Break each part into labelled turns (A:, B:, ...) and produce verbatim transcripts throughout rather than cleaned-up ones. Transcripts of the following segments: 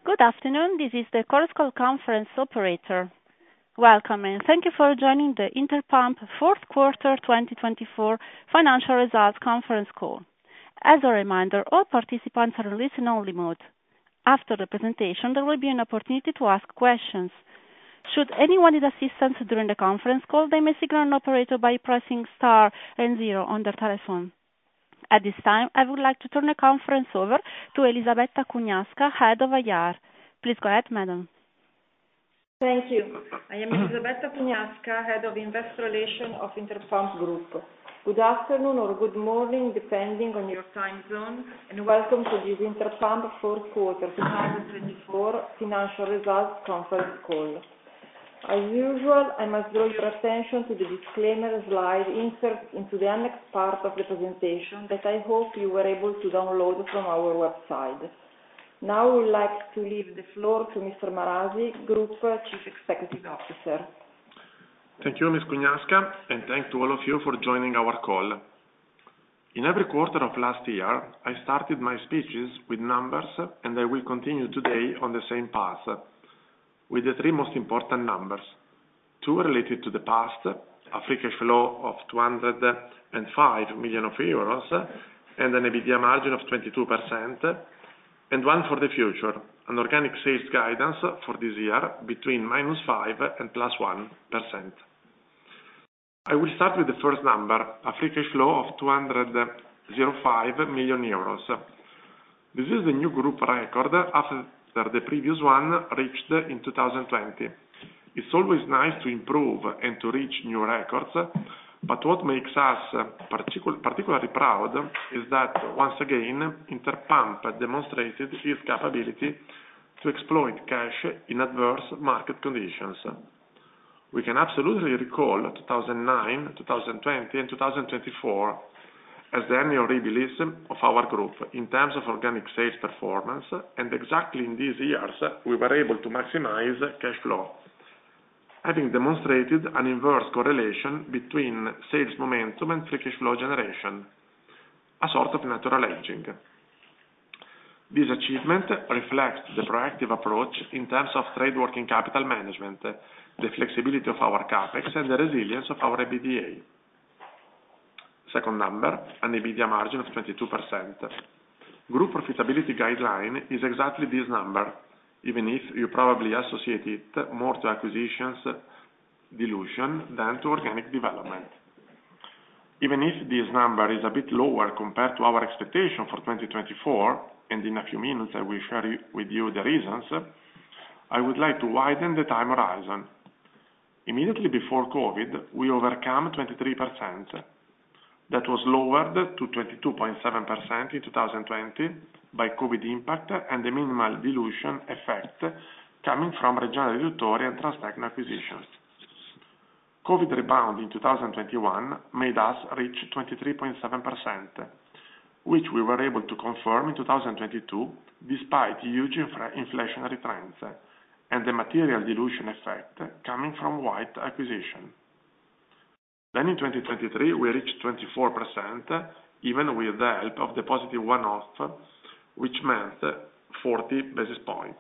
A: Good afternoon. This is the Chorus Call conference operator. Welcome, and thank you for joining the Interpump fourth quarter twenty twenty-four financial results conference call. As a reminder, all participants are in listen-only mode. After the presentation, there will be an opportunity to ask questions. Should anyone need assistance during the conference call, they may signal an operator by pressing star and zero on their telephone. At this time, I would like to turn the conference over to Elisabetta Cugnasca, Head of I R. Please go ahead, madam.
B: Thank you. I am Elisabetta Cugnasca, Head of Investor Relations of Interpump Group. Good afternoon or good morning, depending on your time zone, and welcome to this Interpump fourth quarter twenty twenty-four financial results conference call. As usual, I must draw your attention to the disclaimer slide inserted into the annex part of the presentation that I hope you were able to download from our website. Now I would like to leave the floor to Mister Marasi, Group Chief Executive Officer.
C: Thank you, Miz Cugnasca, and thanks to all of you for joining our call. In every quarter of last year, I started my speeches with numbers, and I will continue today on the same path, with the three most important numbers. Two related to the past, a free cash flow of two hundred five million euros and an EBITDA margin of twenty-two percent, and one for the future, an organic sales guidance for this year between minus five and plus one percent. I will start with the first number, a free cash flow of two hundred five million euros. This is the new group record after the previous one reached in two thousand twenty. It's always nice to improve and to reach new records, but what makes us particu- particularly proud is that once again Interpump demonstrated its capability to exploit cash in adverse market conditions. We can absolutely recall two thousand nine, two thousand twenty and two thousand twenty-four as the annual release of our group in terms of organic sales performance, and exactly in these years we were able to maximize cash flow, having demonstrated an inverse correlation between sales momentum and free cash flow generation, a sort of natural hedging. This achievement reflects the proactive approach in terms of trade working capital management, the flexibility of our capex, and the resilience of our EBITDA. Second number, an EBITDA margin of twenty-two percent. Group profitability guideline is exactly this number, even if you probably associate it more to acquisitions dilution than to organic development. Even if this number is a bit lower compared to our expectation for twenty twenty-four, and in a few minutes I will share with you the reasons, I would like to widen the time horizon. Immediately before COVID, we overcame twenty-three percent. That was lowered to twenty-two point seven percent in two thousand twenty by COVID impact and the minimal dilution effect coming from Reggiana Riduttori and Transtecno acquisitions. COVID rebound in two thousand twenty-one made us reach twenty-three point seven percent, which we were able to confirm in two thousand twenty-two despite huge infra- inflationary trends and the material dilution effect coming from White acquisition. Then in twenty twenty-three we reached twenty-four percent, even with the help of the positive one-off, which meant forty basis points.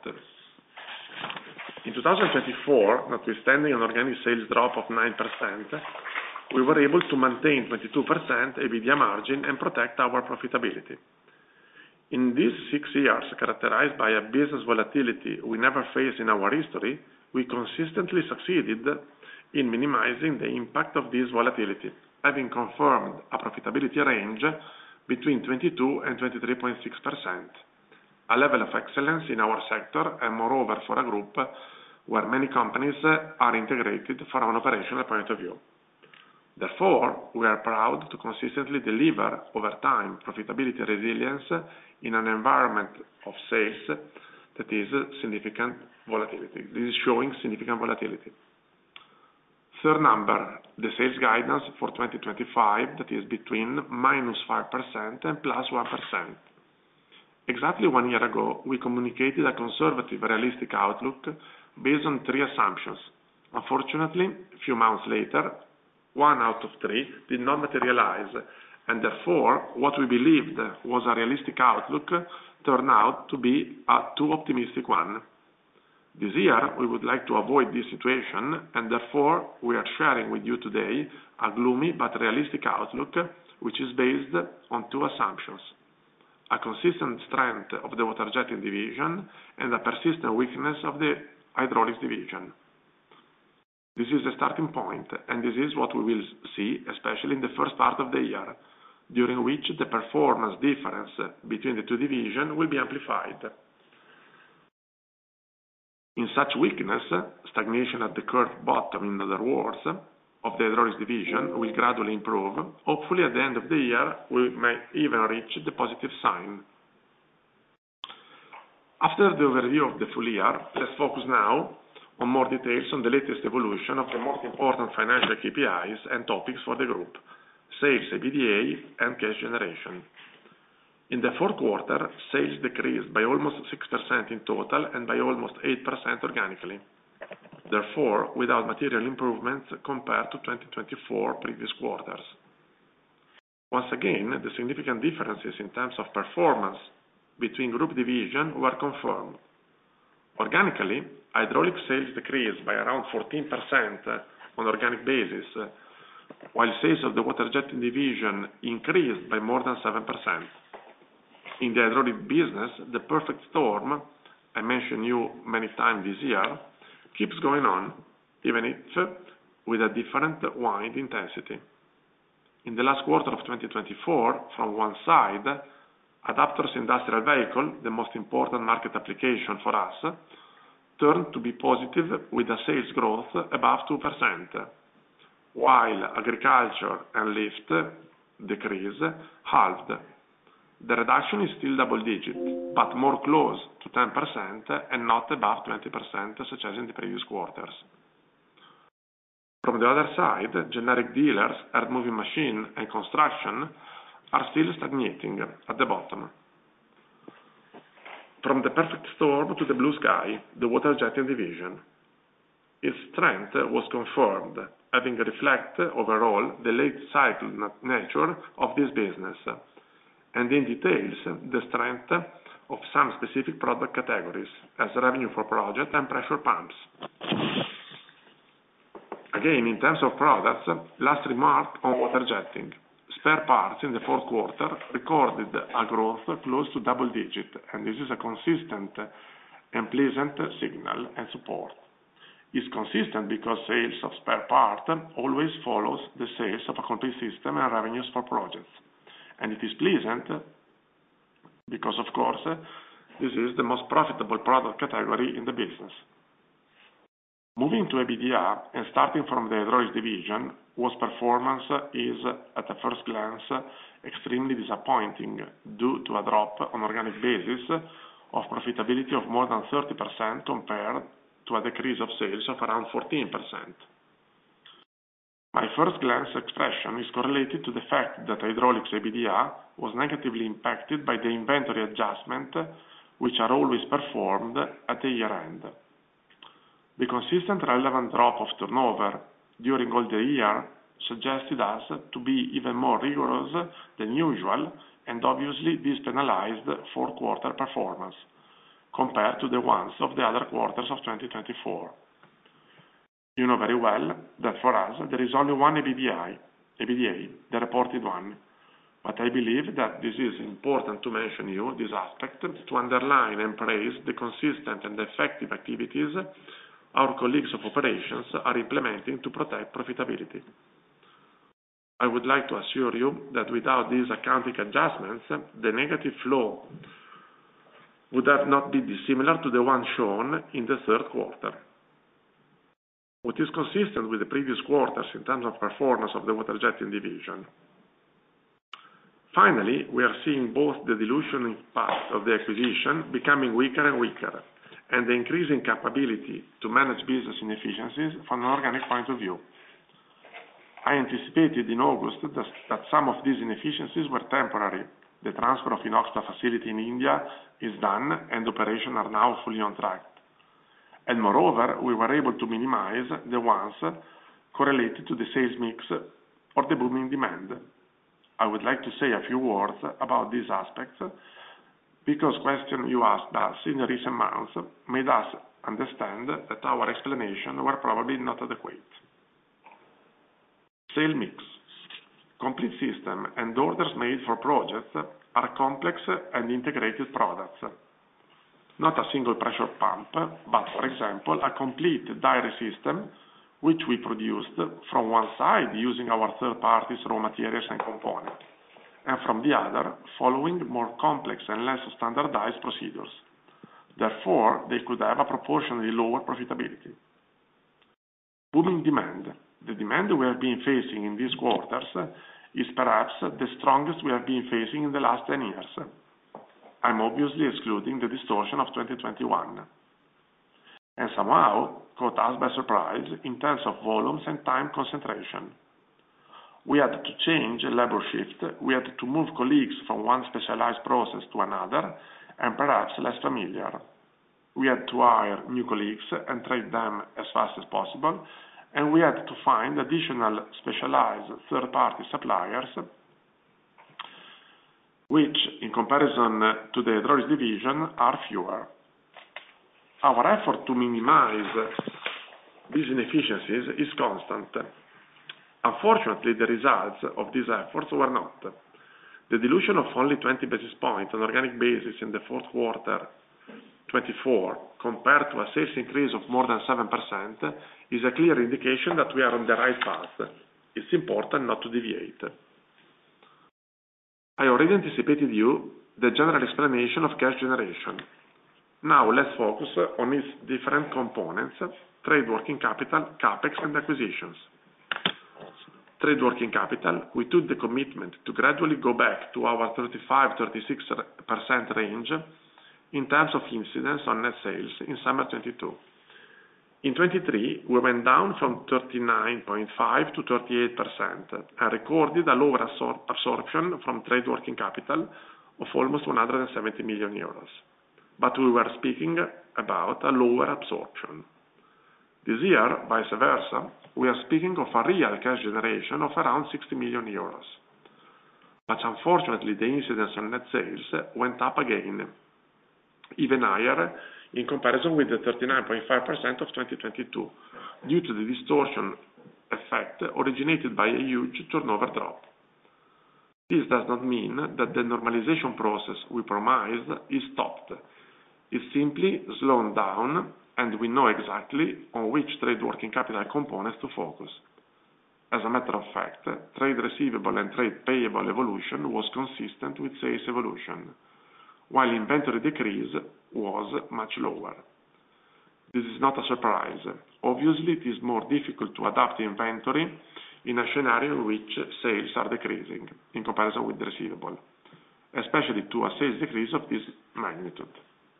C: In two thousand twenty-four, notwithstanding an organic sales drop of nine percent, we were able to maintain twenty-two percent EBITDA margin and protect our profitability. In these six years, characterized by a business volatility we never faced in our history, we consistently succeeded in minimizing the impact of this volatility, having confirmed a profitability range between twenty-two and twenty-three point six percent, a level of excellence in our sector and moreover for a group where many companies are integrated from an operational point of view. Therefore, we are proud to consistently deliver over time profitability resilience in an environment of sales that is significant volatility. This is showing significant volatility. Third number, the sales guidance for twenty twenty-five, that is between minus five percent and plus one percent. Exactly one year ago, we communicated a conservative, realistic outlook based on three assumptions. Unfortunately, a few months later, one out of three did not materialize, and therefore, what we believed was a realistic outlook turned out to be a too optimistic one. This year, we would like to avoid this situation, and therefore we are sharing with you today a gloomy but realistic outlook, which is based on two assumptions: a consistent strength of the water jetting division and a persistent weakness of the hydraulics division. This is the starting point, and this is what we will see, especially in the first part of the year, during which the performance difference between the two divisions will be amplified. In such weakness, stagnation at the curve bottom, in other words, of the hydraulics division will gradually improve. Hopefully, at the end of the year, we may even reach the positive sign. After the overview of the full year, let's focus now on more details on the latest evolution of the most important financial K P Is and topics for the group: sales, EBITDA, and cash generation. In the fourth quarter, sales decreased by almost six percent in total and by almost eight percent organically, therefore without material improvements compared to twenty twenty-four previous quarters. Once again, the significant differences in terms of performance between group divisions were confirmed. Organically, hydraulic sales decreased by around fourteen percent on organic basis, while sales of the water jetting division increased by more than seven percent. In the hydraulic business, the perfect storm, I mentioned you many times this year, keeps going on, even if with a different wind intensity. In the last quarter of twenty twenty-four, from one side, adapters industrial vehicle, the most important market application for us, turned to be positive with a sales growth above two percent, while agriculture and lift decrease halved. The reduction is still double digit, but more close to ten percent and not above twenty percent, such as in the previous quarters. From the other side, generic dealers, earth-moving machine, and construction are still stagnating at the bottom. From the perfect storm to the blue sky, the water jetting division. Its strength was confirmed, having reflected overall the late cycle nature of this business, and in details the strength of some specific product categories, as revenue for project and pressure pumps. Again, in terms of products, last remark on water jetting. Spare parts in the fourth quarter recorded a growth close to double digit, and this is a consistent and pleasant signal and support. It's consistent because sales of spare part always follows the sales of a complete system and revenues for projects. And it is pleasant because, of course, this is the most profitable product category in the business. Moving to EBITDA and starting from the hydraulics division, whose performance is, at a first glance, extremely disappointing due to a drop on organic basis of profitability of more than thirty percent compared to a decrease of sales of around fourteen percent. My first glance expression is correlated to the fact that hydraulics EBITDA was negatively impacted by the inventory adjustment, which are always performed at the year end. The consistent relevant drop of turnover during all the year suggested us to be even more rigorous than usual, and obviously this penalized fourth quarter performance compared to the ones of the other quarters of twenty twenty-four. You know very well that for us there is only one EBITDA, EBITDA, the reported one. But I believe that this is important to mention you, this aspect, to underline and praise the consistent and effective activities our colleagues of operations are implementing to protect profitability. I would like to assure you that without these accounting adjustments, the negative flow would have not been dissimilar to the one shown in the third quarter. What is consistent with the previous quarters in terms of performance of the water jetting division. Finally, we are seeing both the dilution impact of the acquisition becoming weaker and weaker, and the increasing capability to manage business inefficiencies from an organic point of view. I anticipated in August that, that some of these inefficiencies were temporary. The transfer of Inoxpa facility in India is done and operations are now fully on track. And moreover, we were able to minimize the ones correlated to the sales mix or the booming demand. I would like to say a few words about these aspects because questions you asked us in the recent months made us understand that our explanations were probably not adequate. Sale mix. Complete system and orders made for projects are complex and integrated products. Not a single pressure pump, but for example, a complete dairy system which we produced from one side using our third parties raw materials and components, and from the other following more complex and less standardized procedures. Therefore, they could have a proportionally lower profitability. Booming demand. The demand we have been facing in these quarters is perhaps the strongest we have been facing in the last ten years. I'm obviously excluding the distortion of twenty twenty-one. And somehow caught us by surprise in terms of volumes and time concentration. We had to change labor shift, we had to move colleagues from one specialized process to another, and perhaps less familiar. We had to hire new colleagues and train them as fast as possible, and we had to find additional specialized third-party suppliers, which, in comparison to the hydraulics division, are fewer. Our effort to minimize these inefficiencies is constant. Unfortunately, the results of these efforts were not. The dilution of only twenty basis points on organic basis in the fourth quarter twenty-four compared to a sales increase of more than seven percent is a clear indication that we are on the right path. It's important not to deviate. I already anticipated you the general explanation of cash generation. Now let's focus on its different components: trade working capital, capex, and acquisitions. Trade working capital, we took the commitment to gradually go back to our thirty-five to thirty-six percent range in terms of incidence on net sales in summer twenty-two. In twenty-three, we went down from thirty-nine point five to thirty-eight percent and recorded a lower absor- absorption from trade working capital of almost one hundred seventy million euros. But we were speaking about a lower absorption. This year, vice versa, we are speaking of a real cash generation of around sixty million euros. But unfortunately, the incidence on net sales went up again, even higher in comparison with the thirty-nine point five percent of twenty twenty-two, due to the distortion effect originated by a huge turnover drop. This does not mean that the normalization process we promised is stopped. It's simply slowed down, and we know exactly on which trade working capital components to focus. As a matter of fact, trade receivable and trade payable evolution was consistent with sales evolution, while inventory decrease was much lower. This is not a surprise. Obviously, it is more difficult to adapt inventory in a scenario in which sales are decreasing in comparison with the receivable, especially to a sales decrease of this magnitude.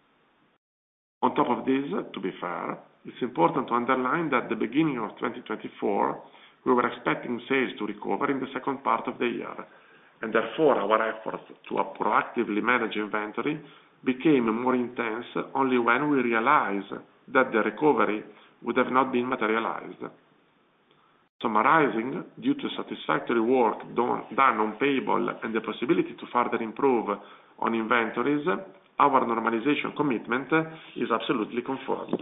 C: On top of this, to be fair, it's important to underline that at the beginning of twenty twenty-four, we were expecting sales to recover in the second part of the year, and therefore our efforts to proactively manage inventory became more intense only when we realized that the recovery would have not been materialized. Summarizing, due to satisfactory work done, done on payable and the possibility to further improve on inventories, our normalization commitment is absolutely confirmed.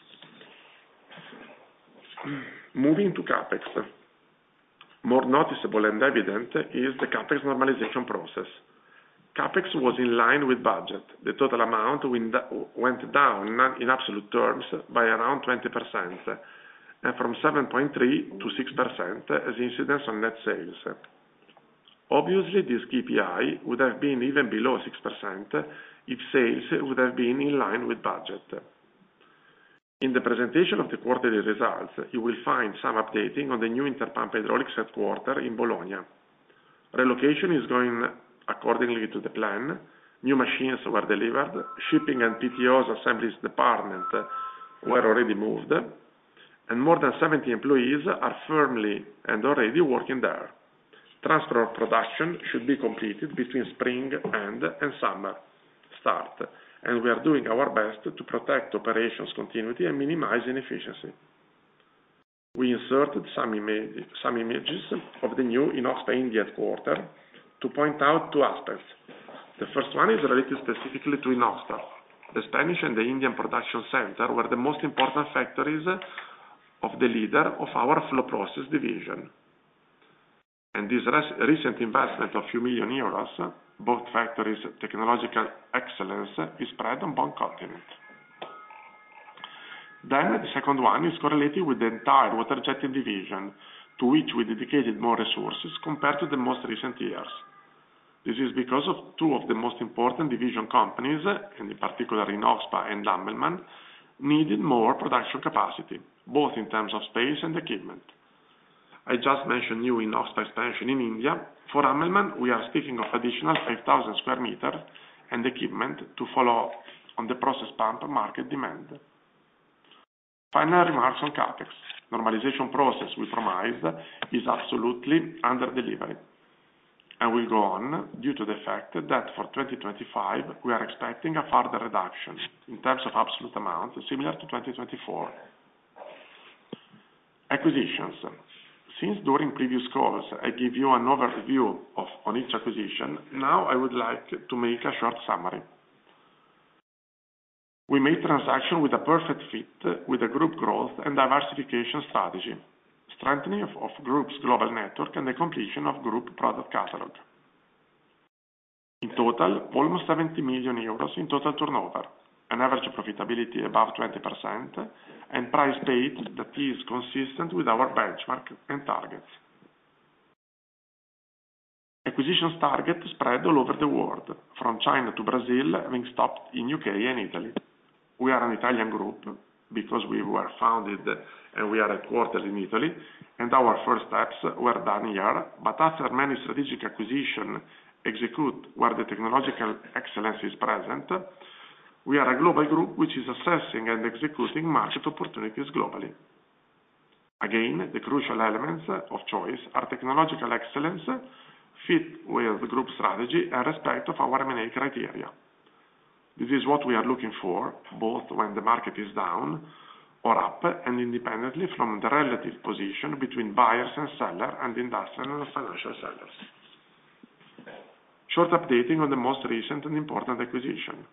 C: Moving to capex. More noticeable and evident is the capex normalization process. Capex was in line with budget. The total amount went down in absolute terms by around twenty percent, and from seven point three to six percent as incidence on net sales. Obviously, this K P I would have been even below six percent if sales would have been in line with budget. In the presentation of the quarterly results, you will find some updating on the new Interpump Hydraulics headquarters in Bologna. Relocation is going accordingly to the plan. New machines were delivered, shipping and P T O's assemblies department were already moved, and more than seventy employees are firmly and already working there. Transfer of production should be completed between spring and, and summer start, and we are doing our best to protect operations continuity and minimize inefficiency. We inserted some, image, some images of the new Inoxpa India headquarters to point out two aspects. The first one is related specifically to Inoxpa. The Spanish and the Indian production center were the most important factories of the leader of our flow process division. And this recent investment of few million euros, both factories' technological excellence, is spread on both continents. Then the second one is correlated with the entire water jetting division, to which we dedicated more resources compared to the most recent years. This is because of two of the most important division companies, and in particular Inoxpa and Hammelmann, needed more production capacity, both in terms of space and equipment. I just mentioned new Inoxpa expansion in India. For Hammelmann, we are speaking of additional five thousand square meters and equipment to follow on the process pump market demand. Final remarks on CapEx. Normalization process we promised is absolutely under delivery, and will go on due to the fact that for twenty twenty-five we are expecting a further reduction in terms of absolute amount similar to twenty twenty-four. Acquisitions. Since during previous calls I give you an overview of on each acquisition, now I would like to make a short summary. We made transaction with a perfect fit with the group growth and diversification strategy, strengthening of, of group's global network and the completion of group product catalog. In total, almost seventy million euros in total turnover, an average profitability above twenty percent, and price paid that is consistent with our benchmark and targets. Acquisitions target spread all over the world, from China to Brazil, having stopped in U K and Italy. We are an Italian group because we were founded and we are headquartered in Italy, and our first steps were done here, but after many strategic acquisitions execute where the technological excellence is present, we are a global group which is assessing and executing market opportunities globally. Again, the crucial elements of choice are technological excellence, fit with the group strategy, and respect of our M and A criteria. This is what we are looking for, both when the market is down or up, and independently from the relative position between buyers and sellers and industrial and financial sellers. Short updating on the most recent and important acquisition.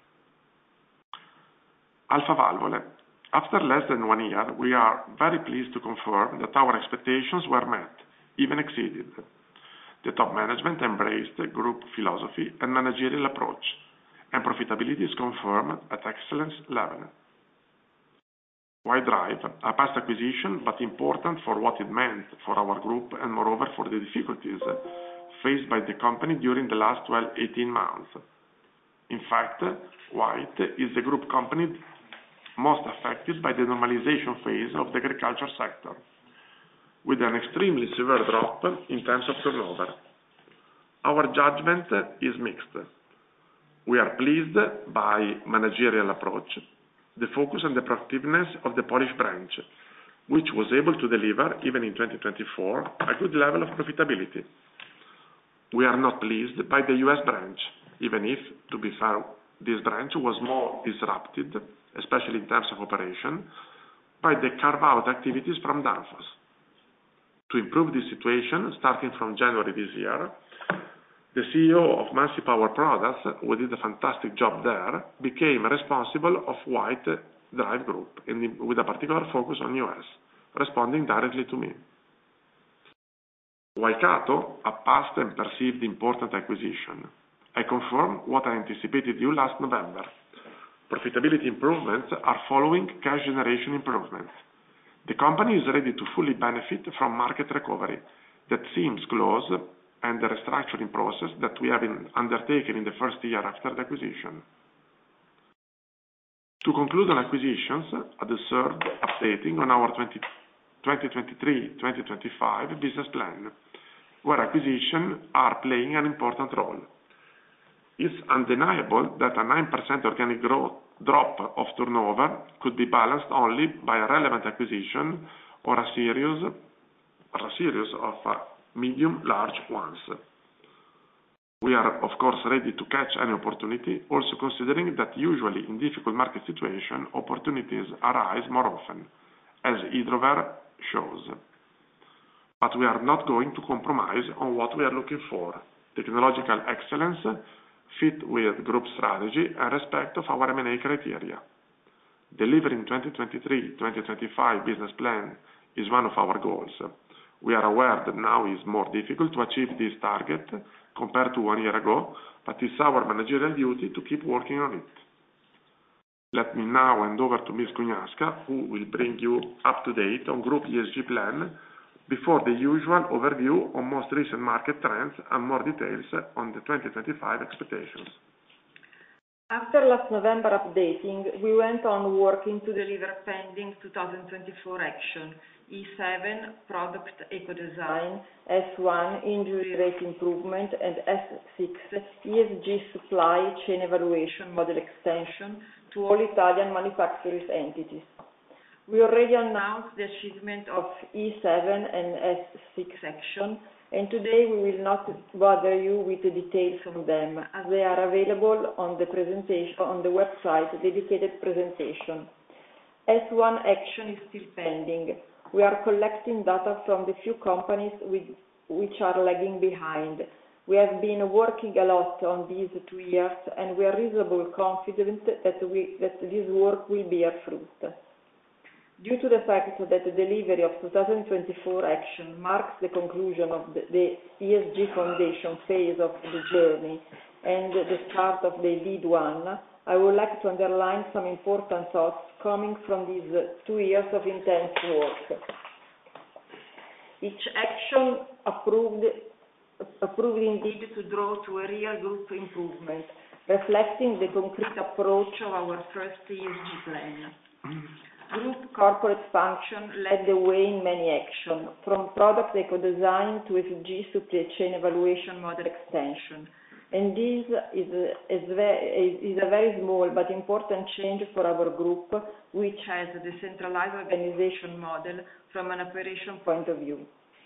C: Alfa Valvole. After less than one year, we are very pleased to confirm that our expectations were met, even exceeded. The top management embraced the group philosophy and managerial approach, and profitability is confirmed at excellence level. White Drive, a past acquisition, but important for what it meant for our group and moreover for the difficulties faced by the company during the last twelve to eighteen months. In fact, White is the group company most affected by the normalization phase of the agriculture sector, with an extremely severe drop in terms of turnover. Our judgment is mixed. We are pleased by managerial approach, the focus and the proactiveness of the Polish branch, which was able to deliver, even in twenty twenty-four, a good level of profitability. We are not pleased by the U S branch, even if, to be fair, this branch was more disrupted, especially in terms of operation, by the carve-out activities from Danfoss. To improve this situation, starting from January this year, the C E O of Muncie Power Products, who did a fantastic job there, became responsible of White Drive Group, and with a particular focus on U S, responding directly to me. Waikato, a past and perceived important acquisition. I confirm what I anticipated you last November. Profitability improvements are following cash generation improvements. The company is ready to fully benefit from market recovery that seems close, and the restructuring process that we have undertaken in the first year after the acquisition. To conclude on acquisitions, I deserve updating on our twenty twenty-three to twenty twenty-five business plan, where acquisitions are playing an important role. It's undeniable that a nine percent organic growth drop of turnover could be balanced only by a relevant acquisition or a series, or a series of uh, medium large ones. We are, of course, ready to catch any opportunity, also considering that usually in difficult market situations, opportunities arise more often, as Hydrover shows. But we are not going to compromise on what we are looking for: technological excellence, fit with group strategy and respect of our M and A criteria. Delivering twenty twenty-three twenty twenty-five business plan is one of our goals. We are aware that now is more difficult to achieve this target compared to one year ago, but it's our managerial duty to keep working on it. Let me now hand over to Miz Cugnasca, who will bring you up to date on Group E S G plan before the usual overview on most recent market trends and more details on the twenty twenty-five expectations.
B: After last November updating, we went on working to deliver pending two thousand twenty-four action, E seven, Product Eco-Design, S one, Injury Rate Improvement, and S six, E S G Supply Chain Evaluation Model Extension to all Italian manufacturers entities. We already announced the achievement of E seven and S six action, and today we will not bother you with the details of them, as they are available on the presentation on the website dedicated presentation. S one action is still pending. We are collecting data from the few companies with, which are lagging behind. We have been working a lot on these two years, and we are reasonably confident that, we, that this work will bear fruit. Due to the fact that the delivery of two thousand twenty-four action marks the conclusion of the, the E S G foundation phase of the journey and the start of the lead one, I would like to underline some important thoughts coming from these two years of intense work. Each action approved, approved indeed to draw to a real group improvement, reflecting the concrete approach of our first E S G plan. Group corporate function led the way in many actions, from product eco-design to E S G supply chain evaluation model extension. And this is a, is a very small but important change for our group, which has a decentralized organization model from an operation point of view.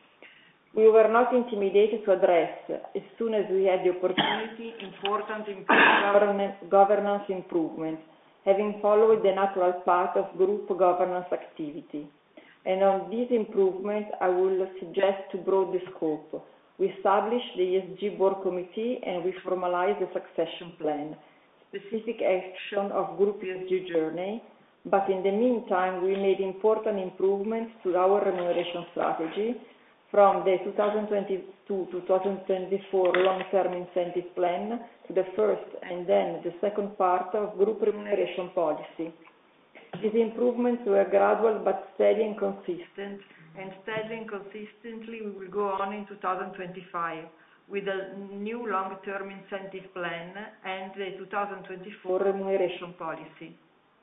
B: We were not intimidated to address, as soon as we had the opportunity, important governance improvements, having followed the natural path of group governance activity. And on these improvements, I will suggest to broaden the scope. We established the E S G board committee and we formalized the succession plan, specific action of group E S G journey, but in the meantime, we made important improvements to our remuneration strategy, from the two thousand twenty-two to two thousand twenty-four long-term incentive plan to the first and then the second part of group remuneration policy. These improvements were gradual but steady and consistent, and steadily and consistently we will go on in two thousand twenty-five with a new long-term incentive plan and the two thousand twenty-four remuneration policy.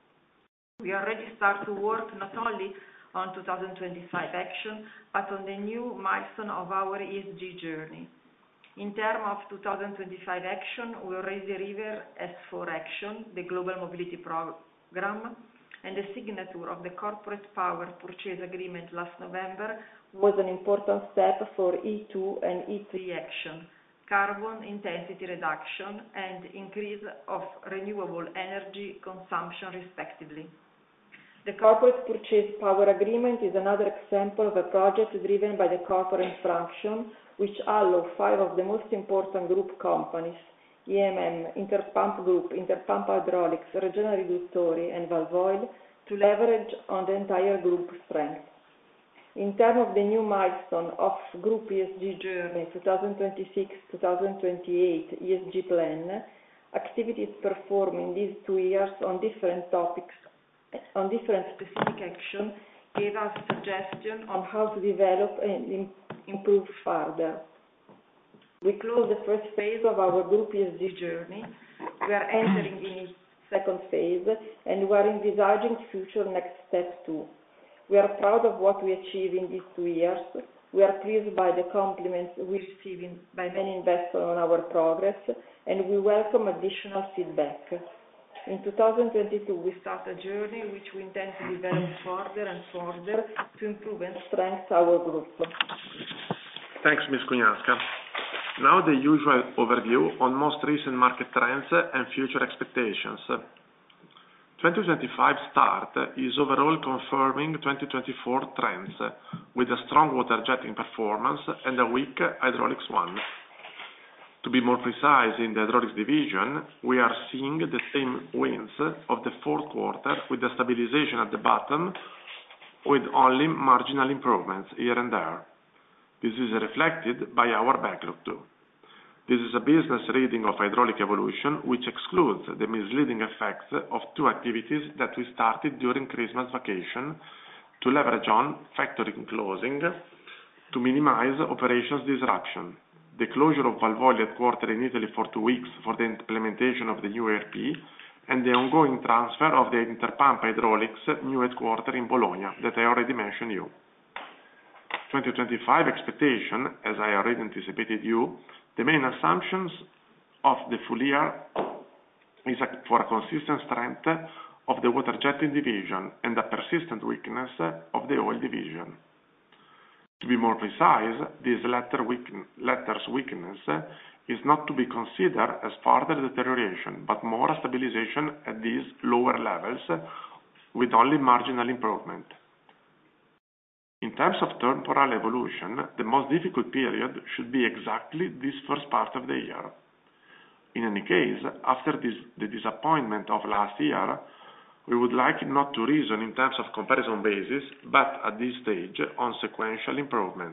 B: We already start to work not only on two thousand twenty-five action, but on the new milestone of our E S G journey. In terms of two thousand twenty-five action, we already delivered S four action, the Global Mobility Program, and the signature of the Corporate Power Purchase Agreement last November was an important step for E two and E three action, carbon intensity reduction and increase of renewable energy consumption respectively. The Corporate Purchase Power Agreement is another example of a project driven by the corporate function, which allows five of the most important group companies, E M M, Interpump Group, Interpump Hydraulics, Reggiana Riduttori, and Valvoil, to leverage on the entire group strength. In terms of the new milestone of Group E S G Journey twenty twenty-six to twenty twenty-eight E S G plan, activities performed in these two years on different topics, on different specific actions, gave us suggestions on how to develop and improve further. We closed the first phase of our group E S G journey. We are entering in its second phase, and we are envisaging future next steps too. We are proud of what we achieved in these two years. We are pleased by the compliments we received by many investors on our progress, and we welcome additional feedback. In two thousand twenty-two, we start a journey which we intend to develop further and further to improve and strengthen our group.
C: Thanks, Miz Cugnasca. Now the usual overview on most recent market trends and future expectations. twenty twenty-five start is overall confirming twenty twenty-four trends, with a strong water jetting performance and a weak hydraulics one. To be more precise, in the hydraulics division, we are seeing the same wins of the fourth quarter with the stabilization at the bottom, with only marginal improvements here and there. This is reflected by our backlog too. This is a business reading of hydraulic evolution, which excludes the misleading effects of two activities that we started during Christmas vacation to leverage on factory closing to minimize operations disruption. The closure of Valvolia headquarters in Italy for two weeks for the implementation of the new E R P, and the ongoing transfer of the Interpump Hydraulics new headquarters in Bologna that I already mentioned you. twenty twenty-five expectation, as I already anticipated you, the main assumptions of the full year is a, for a consistent strength of the water jetting division and a persistent weakness of the oil division. To be more precise, this latter weaken, latter's weakness is not to be considered as further deterioration, but more a stabilization at these lower levels with only marginal improvement. In terms of temporal evolution, the most difficult period should be exactly this first part of the year. In any case, after this, the disappointment of last year, we would like not to reason in terms of comparison basis, but at this stage on sequential improvements.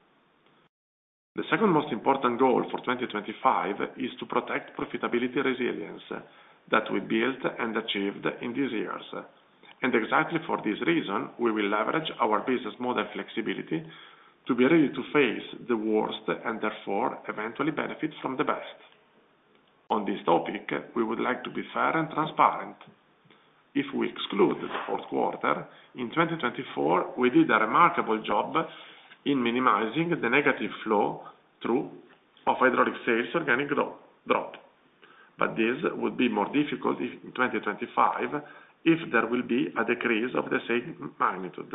C: The second most important goal for twenty twenty-five is to protect profitability resilience that we built and achieved in these years. And exactly for this reason, we will leverage our business model flexibility to be ready to face the worst and therefore eventually benefit from the best. On this topic, we would like to be fair and transparent. If we exclude the fourth quarter, in twenty twenty-four we did a remarkable job in minimizing the negative flow through of hydraulic sales organic drop. But this would be more difficult in twenty twenty-five if there will be a decrease of the same magnitude.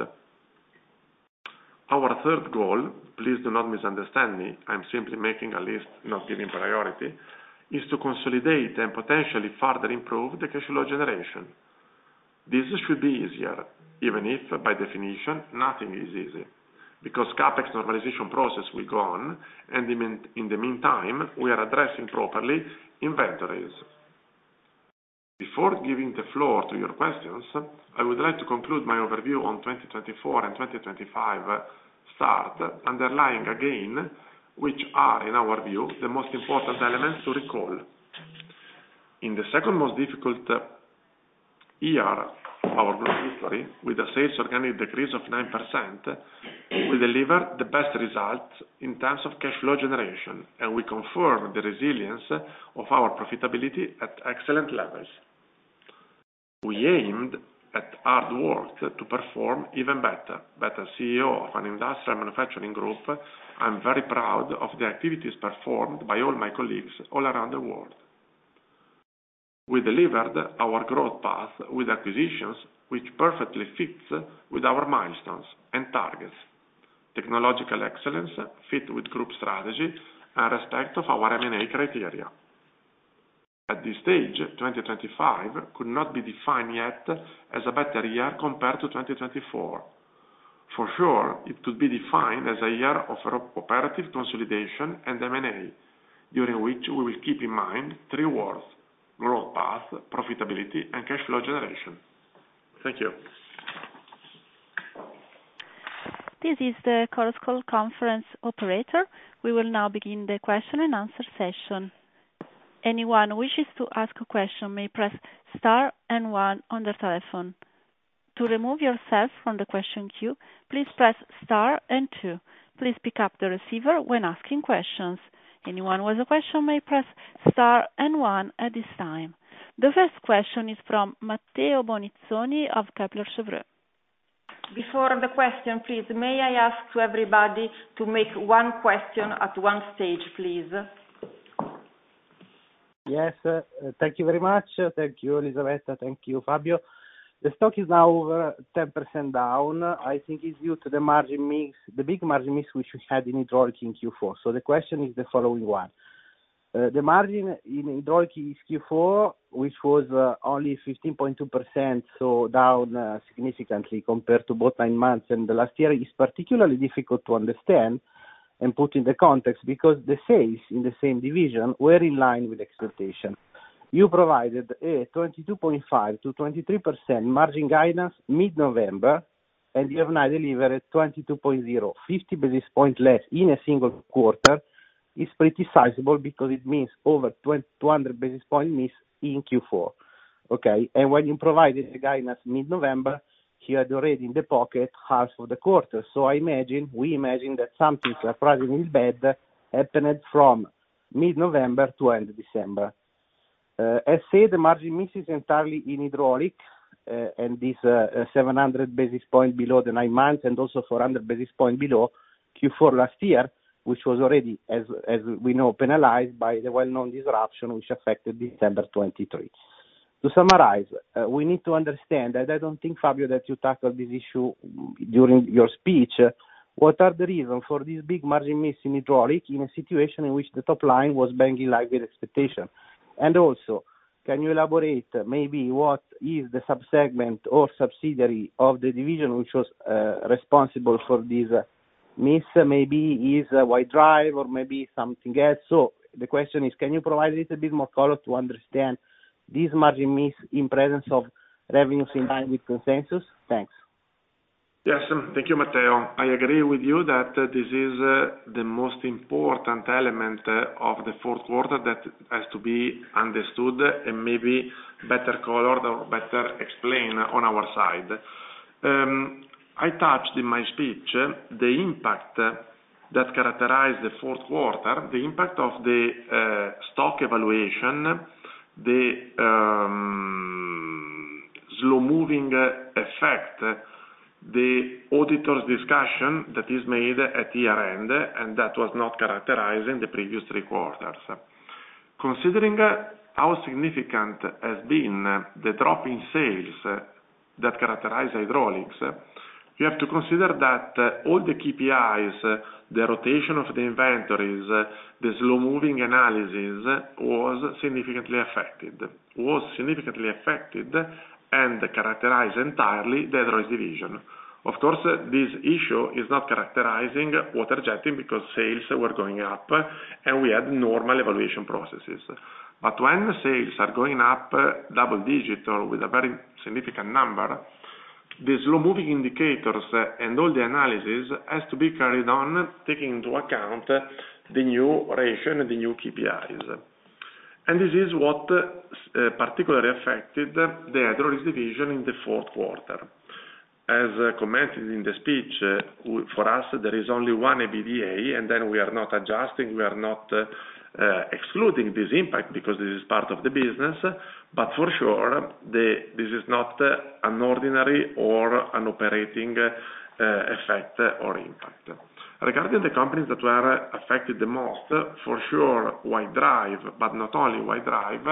C: Our third goal, please do not misunderstand me, I'm simply making a list, not giving priority, is to consolidate and potentially further improve the cash flow generation. This should be easier, even if, by definition, nothing is easy, because CapEx normalization process will go on, and in the meantime, we are addressing properly inventories. Before giving the floor to your questions, I would like to conclude my overview on twenty twenty-four and twenty twenty-five start, underlying again which are, in our view, the most important elements to recall. In the second most difficult year of our group history, with a sales organic decrease of nine percent, we delivered the best results in terms of cash flow generation, and we confirmed the resilience of our profitability at excellent levels. We aimed at hard work to perform even better, but as C E O of an industrial manufacturing group, I'm very proud of the activities performed by all my colleagues all around the world. We delivered our growth path with acquisitions which perfectly fits with our milestones and targets. Technological excellence fit with group strategy and respect of our M and A criteria. At this stage, twenty twenty-five could not be defined yet as a better year compared to twenty twenty-four. For sure, it could be defined as a year of operative consolidation and M and A, during which we will keep in mind three words: growth path, profitability, and cash flow generation. Thank you.
A: This is the Chorus Call conference operator. We will now begin the question and answer session. Anyone who wishes to ask a question may press star and one on their telephone. To remove yourself from the question queue, please press star and two. Please pick up the receiver when asking questions. Anyone with a question may press star and one at this time. The first question is from Matteo Bonizzoni of Kepler Cheuvreux.
B: Before the question, please, may I ask to everybody to make one question at one stage, please?
D: Yes, uh, thank you very much. Thank you, Elisabetta. Thank you, Fabio. The stock is now over ten percent down. I think it's due to the margin mix, the big margin mix which we had in hydraulic in Q four. So the question is the following one. Uh, the margin in hydraulic is Q four, which was uh, only fifteen point two percent, so down uh, significantly compared to both nine months and the last year, is particularly difficult to understand, and put in the context, because the sales in the same division were in line with expectation. You provided a twenty-two point five to twenty-three percent margin guidance mid-November, and you have now delivered twenty-two point zero, fifty basis points less in a single quarter. Is pretty sizable because it means over two hundred basis point miss in Q four. Okay, and when you provided the guidance mid-November, you had already in the pocket half of the quarter. So I imagine, we imagine that something surprisingly bad happened from mid-November to end December. Uh, as said, the margin miss is entirely in hydraulic, uh, and this uh, seven hundred basis point below the nine months, and also four hundred basis point below Q four last year, which was already, as as we know, penalized by the well-known disruption which affected December twenty-three. To summarize, uh, we need to understand, and I don't think, Fabio, that you tackled this issue during your speech, uh, what are the reasons for this big margin miss in hydraulic in a situation in which the top line was banging like with expectation? And also, can you elaborate uh, maybe what is the subsegment or subsidiary of the division which was uh, responsible for this uh, miss? Maybe is a White Drive or maybe something else. So the question is, can you provide a little bit more color to understand this margin miss in presence of revenues in line with consensus? Thanks.
C: Yes, um, thank you, Matteo. I agree with you that uh, this is uh, the most important element uh, of the fourth quarter that has to be understood and maybe better colored or better explained on our side. Um, I touched in my speech uh, the impact uh, that characterized the fourth quarter, the impact of the uh, stock evaluation, the um, slow-moving uh, effect, uh, the auditor's discussion that is made at year-end, and that was not characterizing the previous three quarters. Considering uh, how significant has been uh, the drop in sales uh, that characterize hydraulics, uh, you have to consider that uh, all the K P Is, uh, the rotation of the inventories, uh, the slow-moving analysis uh, was significantly affected, was significantly affected and characterized entirely the hydraulics division. Of course, uh, this issue is not characterizing water jetting because sales were going up uh, and we had normal evaluation processes. But when sales are going up uh, double digit or with a very significant number, the slow-moving indicators uh, and all the analysis has to be carried on taking into account uh, the new ratio and the new K P Is. And this is what uh, particularly affected the hydraulics division in the fourth quarter. As uh, commented in the speech, uh, we, for us there is only one E B D A, and then we are not adjusting, we are not uh, uh, excluding this impact because this is part of the business, but for sure the, this is not uh, an ordinary or an operating uh, effect or impact. Regarding the companies that were affected the most, for sure White Drive, but not only White Drive,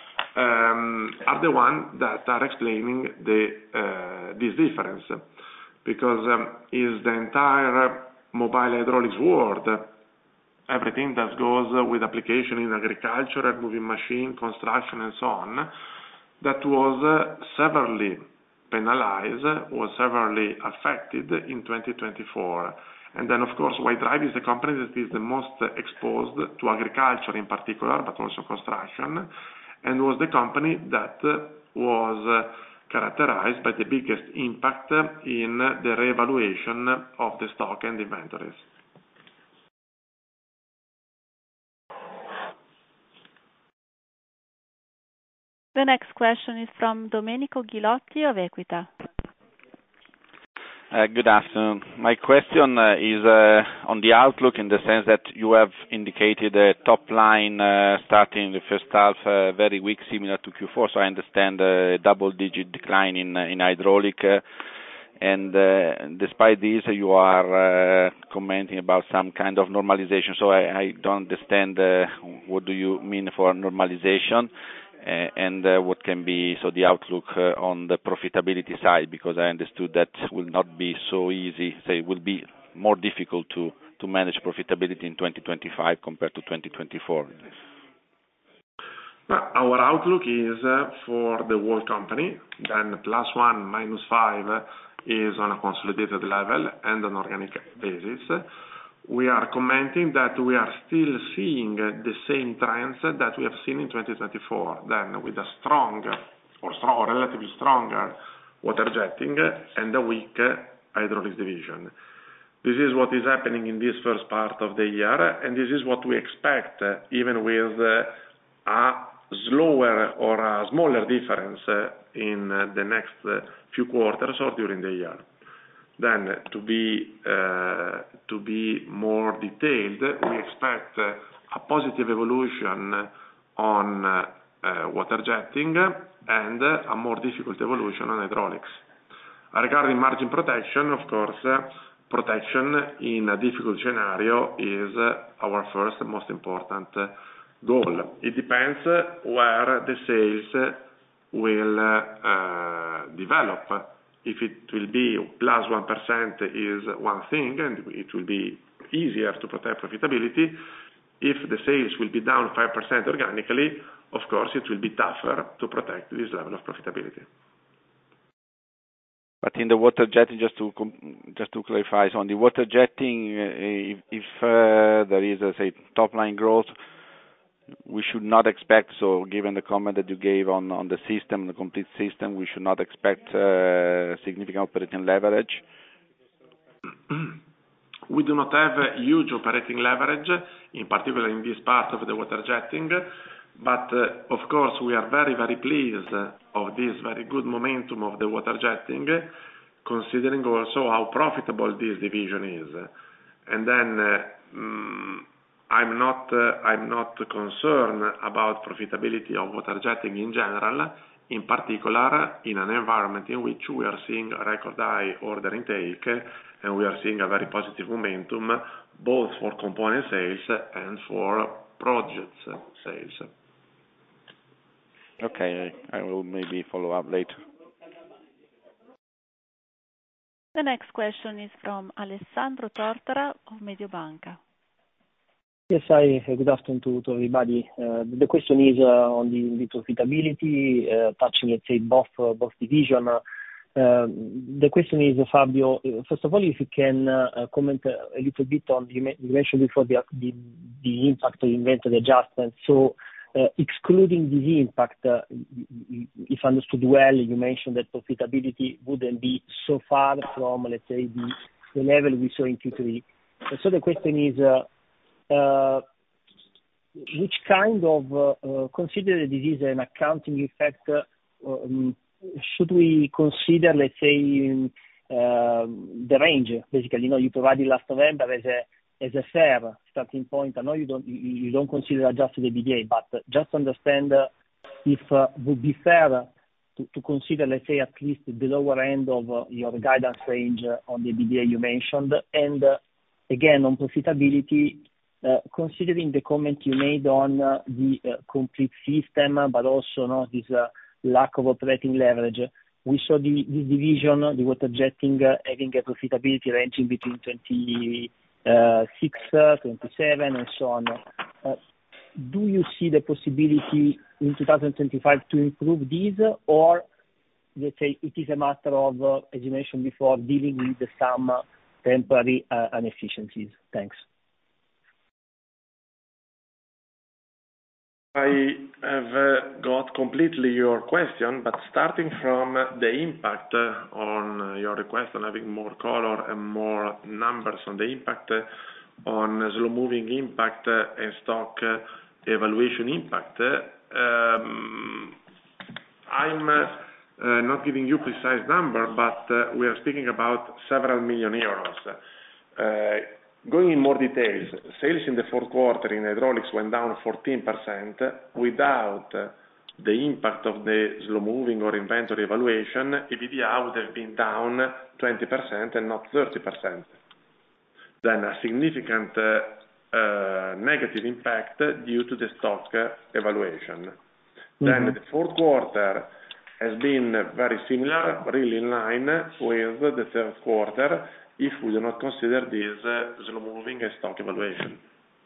C: um, are the ones that are explaining the, uh, this difference, because um, is the entire mobile hydraulics world, everything that goes with application in agriculture, moving machine, construction, and so on, that was uh, severely penalized, was severely affected in twenty twenty-four. And then, of course, White Drive is the company that is the most exposed to agriculture in particular, but also construction, and was the company that was characterized by the biggest impact in the reevaluation of the stock and inventories.
A: The next question is from Domenico Ghilotti of Equita.
E: Uh, good afternoon. My question uh, is uh, on the outlook, in the sense that you have indicated a top line uh, starting the first half uh, very weak, similar to Q four. So I understand a double-digit decline in uh, in hydraulic, uh, and uh, despite this, you are uh, commenting about some kind of normalization. So I, I don't understand uh, what do you mean for normalization. Uh, and uh, what can be so the outlook uh, on the profitability side, because I understood that will not be so easy, say it will be more difficult to, to manage profitability in twenty twenty-five compared to twenty twenty-four.
C: Our outlook is uh, for the whole company, then plus one, minus five is on a consolidated level and on organic basis. we are commenting that we are still seeing the same trends that we have seen in twenty twenty-four, then with a strong or strong or relatively stronger water jetting and a weak hydraulics division. This is what is happening in this first part of the year, and this is what we expect, even with a slower or a smaller difference in the next few quarters or during the year. Then, to be uh, to be more detailed, we expect a positive evolution on uh, water jetting and a more difficult evolution on hydraulics. Regarding margin protection, of course, uh, protection in a difficult scenario is uh, our first and most important uh, goal. It depends where the sales will uh, develop. If it will be plus one percent is one thing, and it will be easier to protect profitability. If the sales will be down five percent organically, of course, it will be tougher to protect this level of profitability.
E: But in the water jetting, just to just to clarify, so on the water jetting, uh, if, if uh, there is a say top line growth, we should not expect. So, given the comment that you gave on on the system, the complete system, we should not expect uh, significant operating leverage.
C: We do not have a huge operating leverage, in particular in this part of the water jetting, but uh, of course we are very, very pleased of this very good momentum of the water jetting, considering also how profitable this division is. And then uh, um, I'm not uh, I'm not concerned about profitability of water jetting in general, in particular in an environment in which we are seeing a record high order intake, and we are seeing a very positive momentum both for component sales and for projects sales.
E: Okay, I will maybe follow up later.
A: The next question is from Alessandro Tortora of Mediobanca.
F: Yes, hi. Good afternoon to, to everybody. Uh, the question is uh, on the, the profitability, uh, touching, let's say, both uh, both division. Uh, the question is, Fabio, first of all, if you can uh, comment a little bit on, you, you mentioned before the, the, the impact of inventory adjustment. So, uh, excluding this impact, uh, if understood well, you mentioned that profitability wouldn't be so far from, let's say, the, the level we saw in Q three. So the question is, uh, Uh, which kind of, uh, uh, consider this is an accounting effect, uh, um, should we consider, let's say, um, uh, the range, basically, you know, you provided last November as a, as a fair starting point. I know you don't, you, you don't consider adjusted E B D A, but just understand uh, if uh, would be fair to, to consider, let's say, at least the lower end of uh, your guidance range uh, on the E B D A you mentioned. And uh, again, on profitability, Uh, considering the comment you made on uh, the uh, complete system, but also no, this uh, lack of operating leverage, we saw the, this division, the water jetting, uh, having a profitability ranging between twenty-six, twenty-seven, and so on. Uh, do you see the possibility in two thousand twenty-five to improve this, or let's say it is a matter of, uh, as you mentioned before, dealing with some uh, temporary uh, inefficiencies? Thanks.
C: I have uh, got completely your question, but starting from the impact uh, on uh, your request on having more color and more numbers on the impact uh, on slow-moving impact uh, and stock uh, evaluation impact, uh, um, I'm uh, uh, not giving you precise number, but uh, we are speaking about several million euros. Uh, Going in more details, sales in the fourth quarter in hydraulics went down fourteen percent without the impact of the slow-moving or inventory evaluation. E B D A would have been down twenty percent and not thirty percent. Then a significant uh, uh, negative impact due to the stock evaluation. Mm-hmm. Then the fourth quarter has been very similar, really in line with the third quarter, if we do not consider this uh, slow-moving and stock evaluation.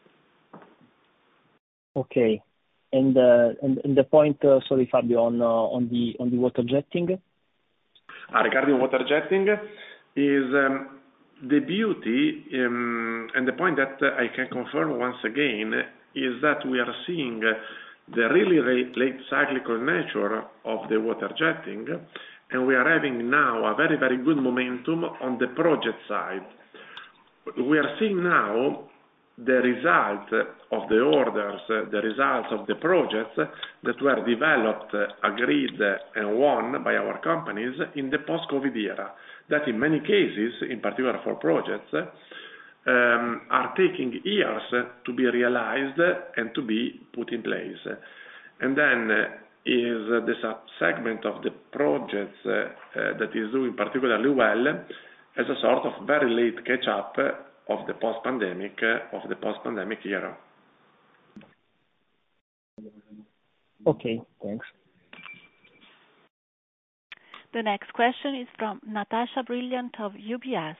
F: Okay. And uh, and, and the point, uh, sorry, Fabio, on uh, on the on the water jetting.
C: Uh, regarding water jetting, is um, the beauty um, and the point that I can confirm once again is that we are seeing the really late cyclical nature of the water jetting, and we are having now a very, very good momentum on the project side. We are seeing now the result of the orders, the results of the projects that were developed, agreed, and won by our companies in the post-COVID era, that in many cases, in particular for projects, um, are taking years to be realized and to be put in place. And then uh, is uh, the sub-segment of the projects uh, uh, that is doing particularly well as a sort of very late catch-up of the post-pandemic uh, of the post-pandemic era.
F: Okay, thanks.
A: The next question is from Natasha Brilliant of U B S.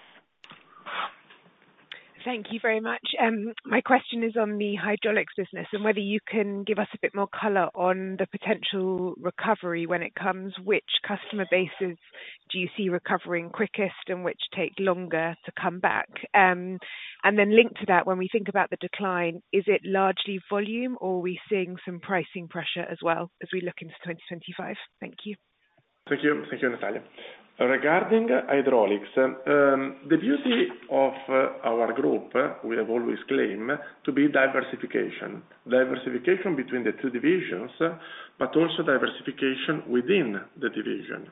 G: Thank you very much. Um, my question is on the hydraulics business and whether you can give us a bit more color on the potential recovery when it comes. Which customer bases do you see recovering quickest and which take longer to come back? Um, and then linked to that, when we think about the decline, is it largely volume or are we seeing some pricing pressure as well as we look into twenty twenty-five? Thank you.
C: Thank you, thank you, Natalia. Regarding hydraulics, um, the beauty of uh, our group, uh, we have always claimed to be diversification. Diversification between the two divisions, uh, but also diversification within the division.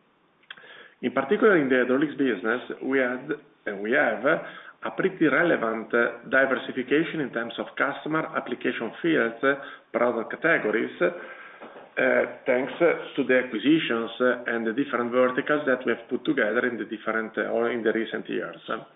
C: In particular, in the hydraulics business, we had and we have uh, a pretty relevant uh, diversification in terms of customer, application fields, uh, product categories, Uh, thanks uh, to the acquisitions uh, and the different verticals that we have put together in the different uh, or in the recent years.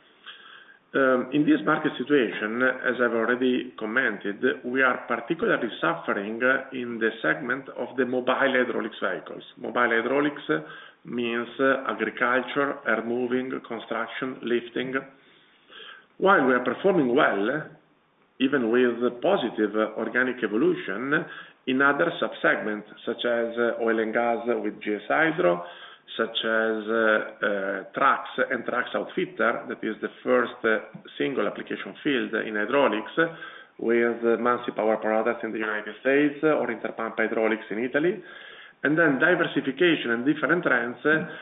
C: Um, in this market situation, as I've already commented, we are particularly suffering uh, in the segment of the mobile hydraulics vehicles. Mobile hydraulics means uh, agriculture, earth moving, construction, lifting. While we are performing well, even with positive uh, organic evolution, in other sub-segments, such as uh, oil and gas with G S Hydro, such as uh, uh, trucks and trucks outfitter, that is the first uh, single application field in hydraulics, with uh, Muncie Power Products in the United States or Interpump Hydraulics in Italy. And then diversification and different trends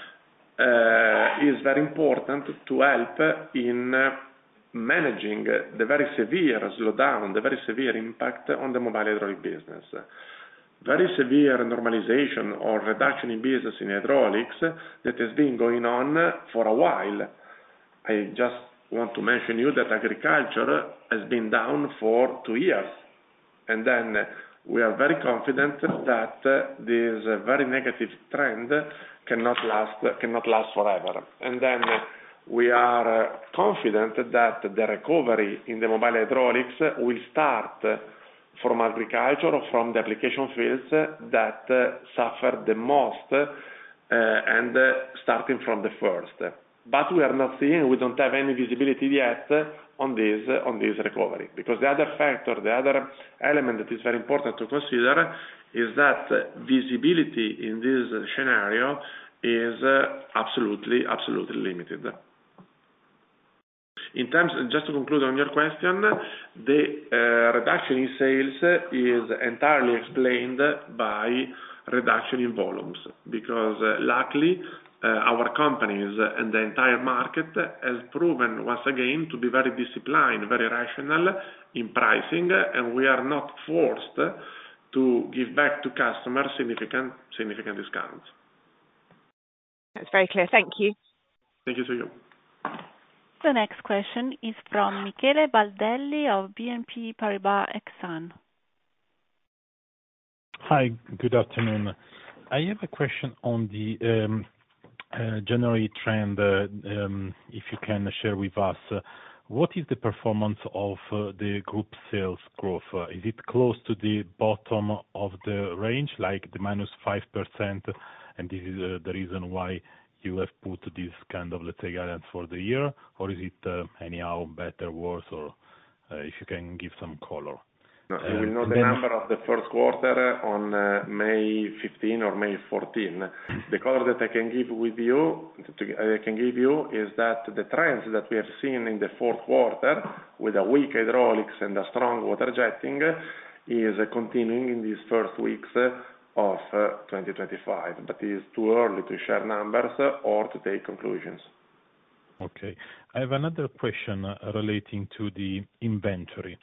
C: uh, is very important to help in uh, managing the very severe slowdown, the very severe impact on the mobile hydraulic business. Very severe normalization or reduction in business in hydraulics that has been going on for a while. I just want to mention you that agriculture has been down for two years. And then we are very confident that this very negative trend cannot last, cannot last forever. And then we are confident that the recovery in the mobile hydraulics will start from agriculture or from the application fields that suffered the most uh, and starting from the first. But we are not seeing, we don't have any visibility yet on this, on this recovery. Because the other factor, the other element that is very important to consider is that visibility in this scenario is absolutely, absolutely limited. In terms, just to conclude on your question, the uh, reduction in sales is entirely explained by reduction in volumes, because uh, luckily uh, our companies and the entire market has proven once again to be very disciplined, very rational in pricing, and we are not forced to give back to customers significant, significant discounts.
G: That's very clear. Thank you.
C: Thank you to you.
A: The next question is from Michele Baldelli of B N P Paribas Exane.
H: Hi, good afternoon. I have a question on the um, uh, January trend, uh, um, if you can share with us. Uh, what is the performance of uh, the group sales growth? Uh, is it close to the bottom of the range, like the minus five percent, and this is uh, the reason why you have put this kind of, let's say, guidance for the year, or is it uh, anyhow better, worse, or uh, if you can give some color?
C: No, you will know the number of the first quarter on uh, May fifteenth or May fourteenth. The color that I can give with you, I can give you is that the trends that we have seen in the fourth quarter with a weak hydraulics and a strong water jetting is uh, continuing in these first weeks of uh, twenty twenty-five, but it is too early to share numbers or to take conclusions.
H: Okay. I have another question uh, relating to the inventory.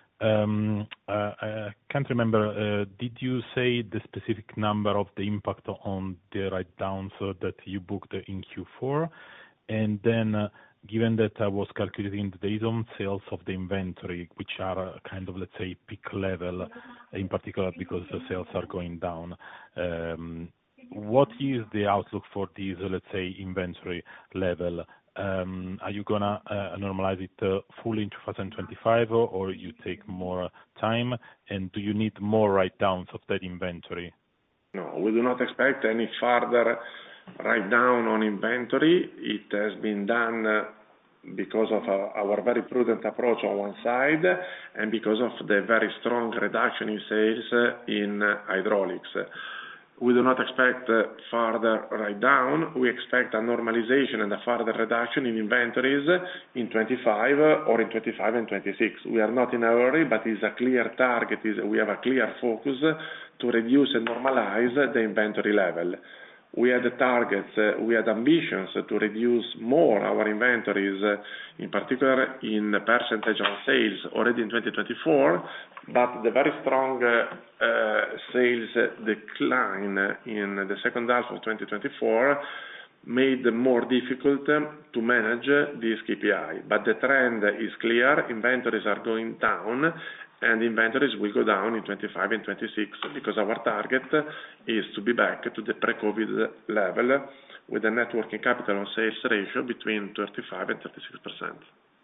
H: Um, uh, I can't remember, uh, did you say the specific number of the impact on the write-downs uh, that you booked in Q four? And then, uh, given that I was calculating the days on sales of the inventory, which are uh, kind of, let's say, peak level, in particular because the sales are going down, um, what is the outlook for these, uh, let's say, inventory level? Um, are you gonna uh, normalize it uh, fully in twenty twenty-five, or, or you take more time? And do you need more write-downs of that inventory?
C: No, we do not expect any further write-down on inventory. It has been done uh, because of our, our very prudent approach on one side, and because of the very strong reduction in sales uh, in uh, hydraulics. We do not expect uh, further write-down. We expect a normalization and a further reduction in inventories in twenty-five or in twenty-five and twenty-six. We are not in a hurry, but it's a clear target. Is we have a clear focus to reduce and normalize the inventory level. We had targets, uh, we had ambitions to reduce more our inventories, uh, in particular in percentage on sales already in twenty twenty-four, but the very strong uh, uh, sales decline in the second half of twenty twenty-four made it more difficult to manage this K P I. But the trend is clear, inventories are going down, and inventories will go down in twenty-five and twenty-six, because our target is to be back to the pre-COVID level with a net working capital on sales ratio between thirty-five and thirty-six percent.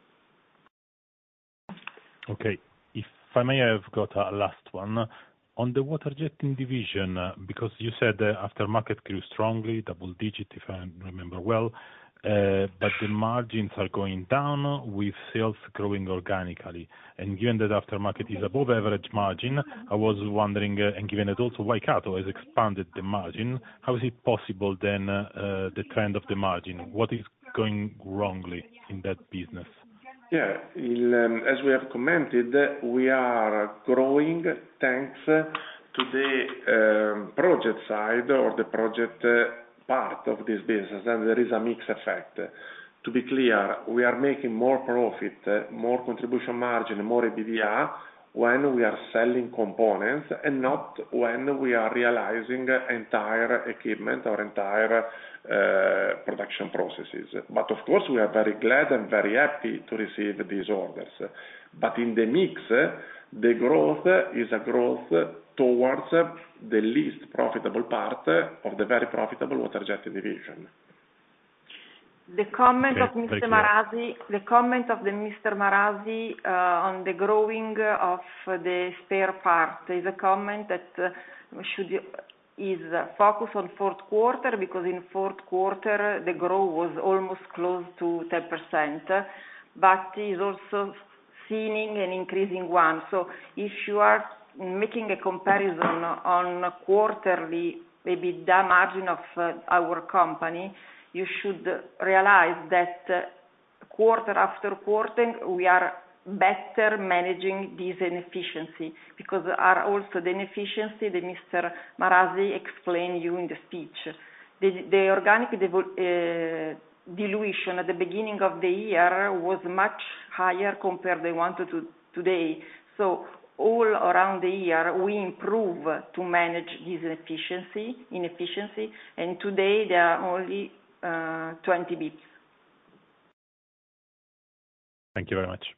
H: Okay. If I may, I've got a last one. On the water jetting division, uh, because you said uh, aftermarket grew strongly, double digit, if I remember well, uh, but the margins are going down with sales growing organically. And given that aftermarket is above average margin, I was wondering, uh, and given that also Waikato has expanded the margin, how is it possible then uh, uh, the trend of the margin? What is going wrongly in that business?
C: Yeah, il, um, as we have commented, we are growing thanks to the um, project side or the project uh, part of this business, and there is a mix effect. To be clear, we are making more profit, uh, more contribution margin, more EBITDA when we are selling components and not when we are realizing entire equipment or entire uh, production processes. But of course, we are very glad and very happy to receive these orders. But in the mix, the growth is a growth towards the least profitable part of the very profitable water jetting division.
B: The comment
H: Okay,
B: of Mister
H: very clear.
B: Marasi, the comment of the Mister Marasi uh, on the growing of the spare part is a comment that uh, should is focused on fourth quarter, because in fourth quarter the growth was almost close to ten percent, but is also seeing an increasing one. So if you are making a comparison on quarterly EBITDA margin of uh, our company, you should realize that uh, quarter after quarter we are better managing this inefficiency, because are also the inefficiency that Mister Marasi explained you in the speech. The, the organic devo- uh, dilution at the beginning of the year was much higher compared to the one to, to today. So all around the year we improve to manage this inefficiency, inefficiency, and today they are only uh, twenty bips.
H: Thank you very much.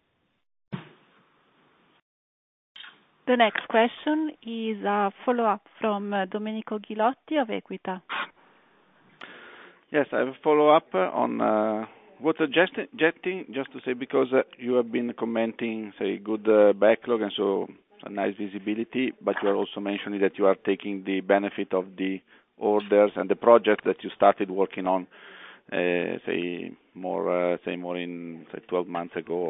A: The next question is a follow-up from uh, Domenico Ghilotti of Equita.
E: Yes, I have a follow-up on uh, water jet- jetting, just to say, because uh, you have been commenting, say, good uh, backlog and so a nice visibility, but you are also mentioning that you are taking the benefit of the orders and the projects that you started working on, uh, say, more, uh, say, more in say, twelve months ago or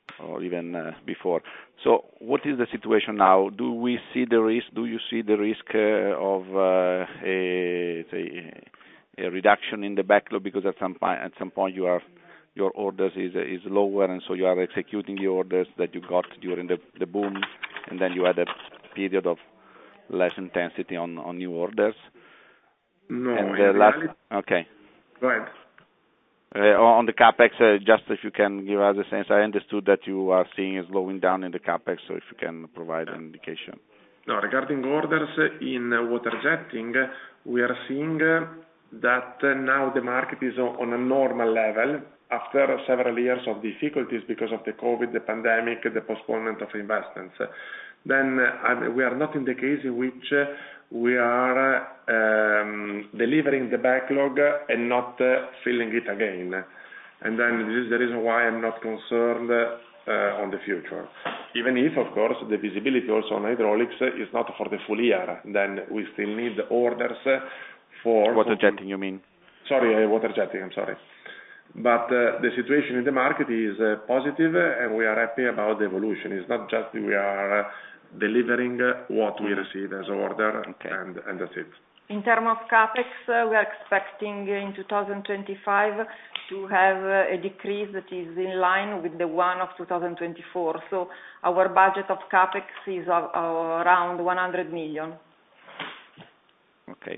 E: or even uh, before. So what is the situation now? Do we see the risk? Do you see the risk uh, of uh, a, say, a reduction in the backlog because at some point, at some point you are your orders is is lower, and so you are executing the orders that you got during the, the boom, and then you had a period of less intensity on, on new orders?
C: No.
E: And the last, okay.
C: Go ahead.
E: Uh, on the CapEx, uh, just if you can give us a sense, I understood that you are seeing a slowing down in the CapEx, so if you can provide an indication.
C: No, regarding orders in water jetting, we are seeing that now the market is on a normal level after several years of difficulties because of the COVID, the pandemic, the postponement of investments. Then uh, we are not in the case in which uh, we are um, delivering the backlog and not uh, filling it again. And then this is the reason why I'm not concerned uh, on the future. Even if, of course, the visibility also on hydraulics is not for the full year, then we still need orders for...
E: Water jetting, you mean?
C: Sorry, uh, water jetting, I'm sorry. But uh, the situation in the market is uh, positive, and we are happy about the evolution. It's not just we are uh, delivering uh, what we receive as order, okay. and, and that's it.
B: In terms of CapEx, uh, we are expecting in two thousand twenty-five to have uh, a decrease that is in line with the one of two thousand twenty-four. So our budget of CapEx is uh, uh, around one hundred million.
E: Okay.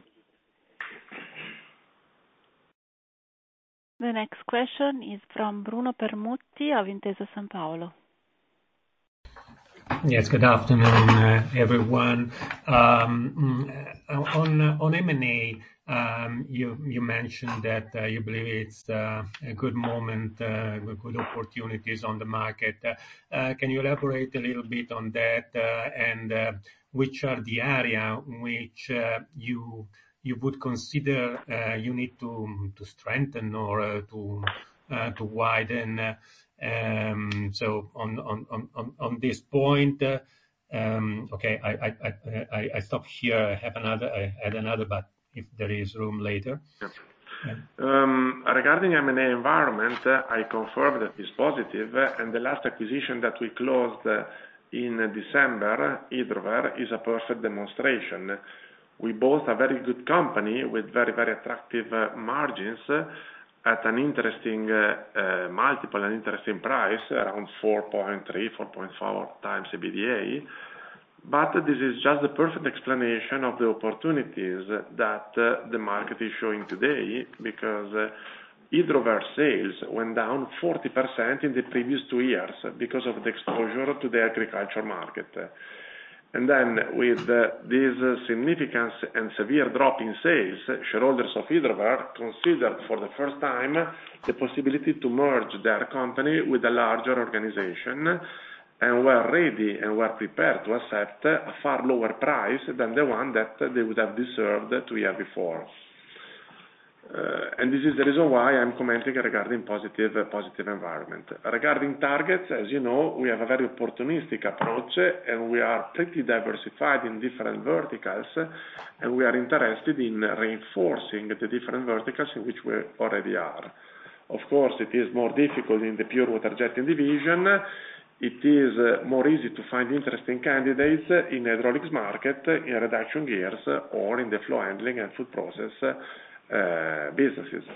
A: The next question is from Bruno Permutti of Intesa Sanpaolo.
I: Yes, good afternoon, uh, everyone. Um, on on M and A, um, you you mentioned that uh, you believe it's uh, a good moment, uh, good opportunities on the market. Uh, uh, can you elaborate a little bit on that, uh, and uh, which are the area which uh, you you would consider uh, you need to to strengthen or uh, to uh, to widen? Uh, um, so on on on on this point, uh, um, okay, I I I I stop here. I have another. I had another, but if there is room later.
C: Yeah. Yeah. Um, regarding M and A environment, uh, I confirm that it's positive, uh, and the last acquisition that we closed uh, in December, Hydrover, is a perfect demonstration. We bought a very good company with very, very attractive uh, margins uh, at an interesting uh, uh, multiple, an interesting price, around four point three, four point four times E B D A. But this is just the perfect explanation of the opportunities that uh, the market is showing today, because uh, Hydrover sales went down forty percent in the previous two years because of the exposure to the agriculture market. And then with uh, this uh, significant and severe drop in sales, shareholders of Hydrover considered for the first time the possibility to merge their company with a larger organization, and were ready and were prepared to accept a far lower price than the one that they would have deserved two years before. Uh, and this is the reason why I'm commenting regarding positive, uh, positive environment. Regarding targets, as you know, we have a very opportunistic approach, and we are pretty diversified in different verticals, and we are interested in reinforcing the different verticals in which we already are. Of course, it is more difficult in the pure water jetting division. It is uh, more easy to find interesting candidates in hydraulics market, in reduction gears, or in the flow handling and food process Uh, businesses.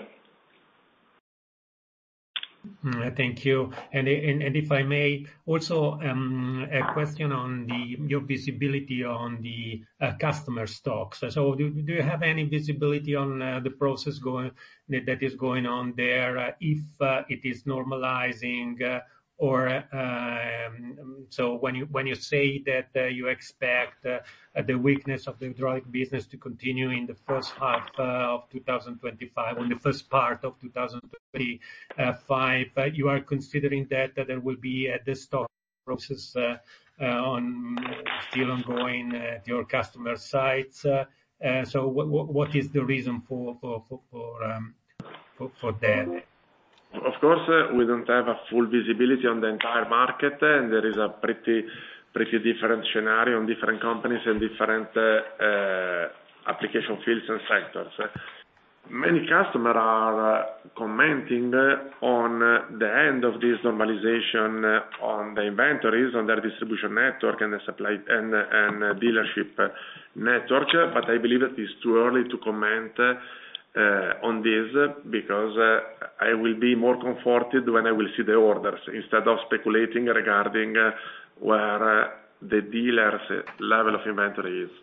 I: Mm, thank you. And, and and if I may, also um, a question on the your visibility on the uh, customer stocks. So do, do you have any visibility on uh, the process going that, that is going on there? Uh, if uh, it is normalizing, uh, or um, so when you when you say that uh, you expect uh, the weakness of the hydraulic business to continue in the first half uh, of two thousand twenty-five, or the first part of two thousand twenty-five, uh, you are considering that uh, there will be uh, the stock process uh, uh, on still ongoing uh, at your customer sites. Uh, uh, so what, what is the reason for for for for, um, for, for that?
C: Of course, uh, we don't have a full visibility on the entire market, and there is a pretty pretty different scenario on different companies and different uh, uh, application fields and sectors. many customers are uh, commenting uh, on uh, the end of this normalization uh, on the inventories, on their distribution network and the supply and, and uh, dealership uh, network, but I believe that it's too early to comment uh, uh, on this uh, because uh, I will be more comforted when I will see the orders instead of speculating regarding uh, where uh, the dealer's level of inventory is.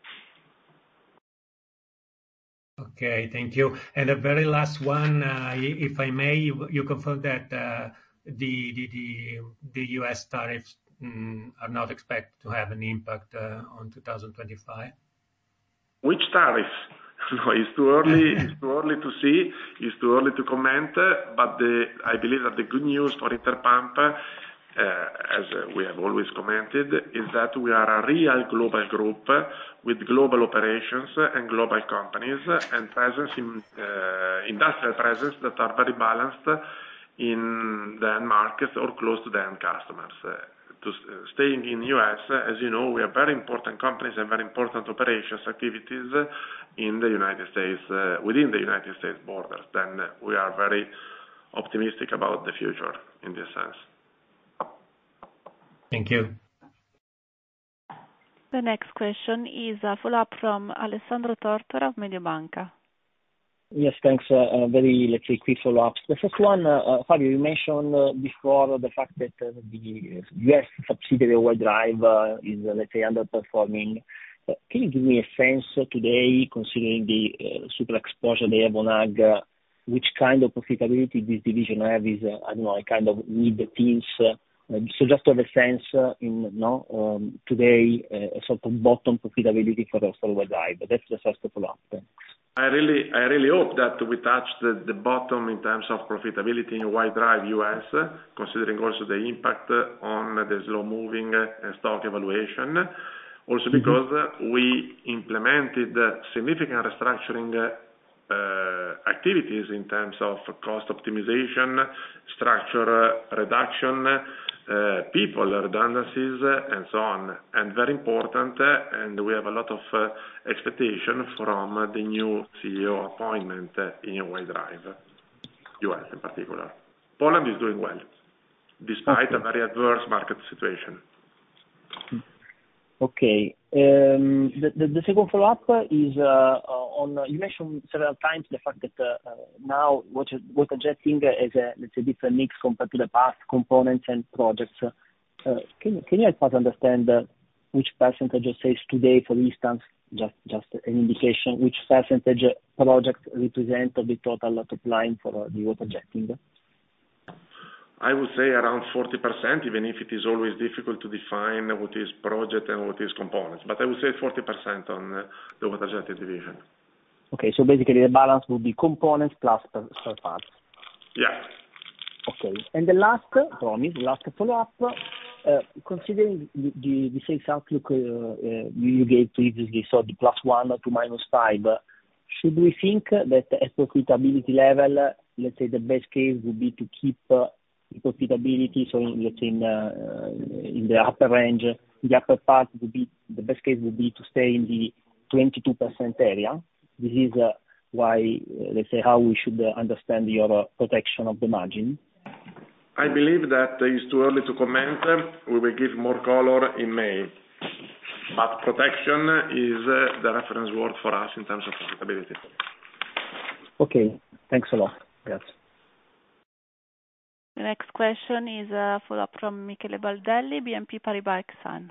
I: Okay, thank you. And the very last one, uh, if I may, you, you confirm that uh, the, the the the U S tariffs mm, are not expected to have an impact uh, on two thousand twenty-five.
C: Which tariffs? No, it's too early. It's too early to see. It's too early to comment. But the, I believe that the good news for Interpump, uh, as we have always commented, is that we are a real global group with global operations and global companies and presence in uh, industrial presence that are very balanced in the end markets or close to the end customers. Uh, to uh, staying in U S, as you know, we have very important companies and very important operations activities in the United States, uh, within the United States borders. Then we are very optimistic about the future in this sense.
I: Thank you.
A: The next question is a follow-up from Alessandro Tortora of Mediobanca.
F: Yes, thanks. Uh, very, let's say, quick follow-ups. The first one, uh, Fabio, you mentioned uh, before the fact that uh, the U S subsidiary of White Drive uh, is, uh, let's say, underperforming. Uh, can you give me a sense today, considering the uh, super exposure they have on ag, uh, which kind of profitability this division have? Is, uh, I don't know, a kind of mid-teens? Uh, so just to have a sense uh, in no, um, today, uh, a sort of bottom profitability for, for White Drive. That's the first follow-up. Thanks.
C: I really, I really hope that we touch the, the bottom in terms of profitability in White Drive U S, considering also the impact on the slow-moving stock evaluation. Also because mm-hmm. we implemented significant restructuring uh, activities in terms of cost optimization, structure reduction, Uh, people, redundancies, uh, and so on. And very important, uh, and we have a lot of uh, expectation from uh, the new C E O appointment uh, in White Drive, U S in particular. Poland is doing well, despite okay. a very adverse market situation.
F: Okay. Um, the, the, the second follow-up is uh, on, uh, you mentioned several times the fact that uh, now water, water jetting has a, let's say, different mix compared to the past, components and projects. Uh, can, can you help us understand uh, which percentage of sales today, for instance, just, just an indication, which percentage projects represent of the total top line for uh, the water jetting?
C: I would say around forty percent, even if it is always difficult to define what is project and what is components. But I would say forty percent on uh, the water jetting division.
F: Okay, so basically the balance would be components plus spare parts.
C: Yeah.
F: Okay, and the last, promise, the last follow-up, uh, considering the, the, the sales outlook uh, uh, you gave previously, so the plus one to minus five, uh, should we think that at profitability level, uh, let's say the best case would be to keep uh, the profitability, so in, let's say in, uh, in the upper range, the upper part would be, the best case would be to stay in the twenty-two percent area. This is uh, why, uh, let's say, how we should uh, understand your uh, protection of the margin.
C: I believe that it's too early to comment. We will give more color in May. But protection is uh, the reference word for us in terms of profitability.
F: Okay, thanks a lot. Yes.
A: The next question is a follow-up from Michele Baldelli, B N P Paribas Exane.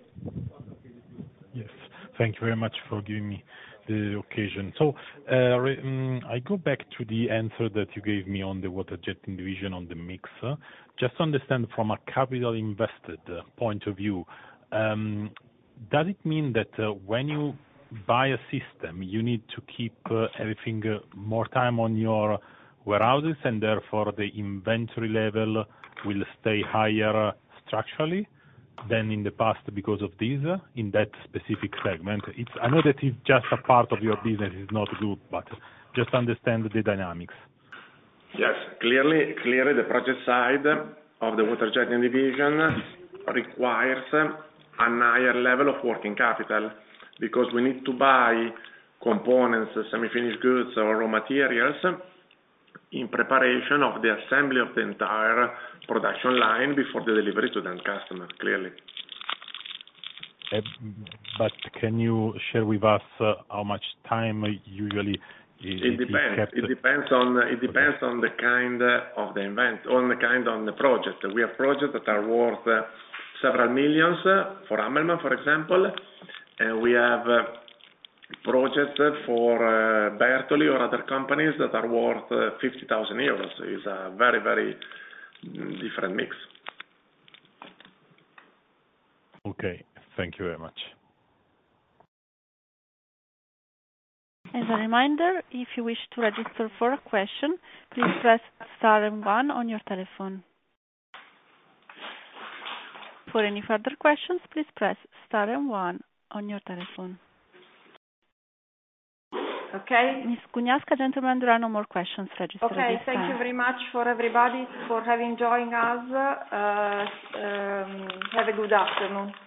H: Yes, thank you very much for giving me the occasion. So uh, re, um, I go back to the answer that you gave me on the water jetting division on the mix. Uh, just to understand from a capital invested uh, point of view, um, does it mean that uh, when you buy a system, you need to keep uh, everything uh, more time on your warehouses, and therefore the inventory level will stay higher structurally than in the past because of this uh, in that specific segment? It's, I know that it's just a part of your business, it's not good, but just understand the dynamics.
C: Yes, clearly, clearly the project side of the water jetting division requires a higher level of working capital because we need to buy components, semi-finished goods, or raw materials in preparation of the assembly of the entire production line before the delivery to the end customer, clearly.
H: Uh, but can you share with us uh, how much time usually it,
C: it depends.
H: Kept...
C: It depends on it depends okay. on the kind of the event, on the kind of the project. We have projects that are worth uh, several millions uh, for Hammelmann, for example, and we have uh, projects for uh, Bertoli or other companies that are worth uh, fifty thousand euros. It's a very, very different mix.
H: Okay, thank you very much.
A: As a reminder, if you wish to register for a question, please press star and one on your telephone. For any further questions, please press star and one on your telephone.
B: Okay.
A: Miz Cugnasca, gentlemen, there are no more questions registered.
B: Okay, thank
A: time.
B: you very much for everybody for having joined us. Uh, um, have a good afternoon.